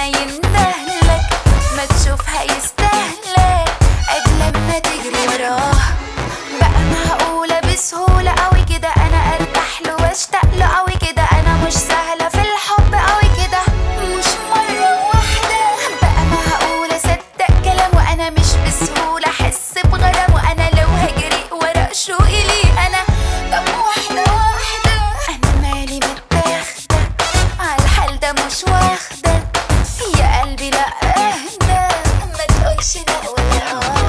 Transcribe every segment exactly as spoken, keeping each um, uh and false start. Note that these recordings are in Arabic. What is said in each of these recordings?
هيندهلك، ما تشوف هيستهلك قبل ما تجري وراه. بقى معقولة بسهولة قوي كده انا ارتاح له واشتاق له قوي كده؟ انا مش سهلة في الحب قوي كده، مش مرة واحدة. بقى معقولة صدق كلامه؟ انا مش بسهولة احس بغرامه. انا لو هجري ورا شوقي ليه انا، طب واحدة واحدة. انا مالي متاخدة عالحال ده مش واخدة يا قلبي، لا اهدى ما تقولش لا ولا اه.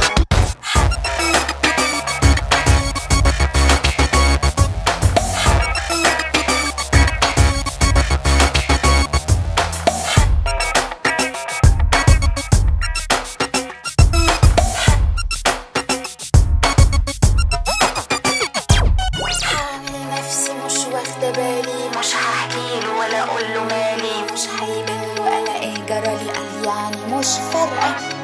هعمل نفسي مش واخدة بالي، مش هحكيله ولا اقوله مالي، مش هيبان له انا ايه جرالي، قال يعني مش فارقة.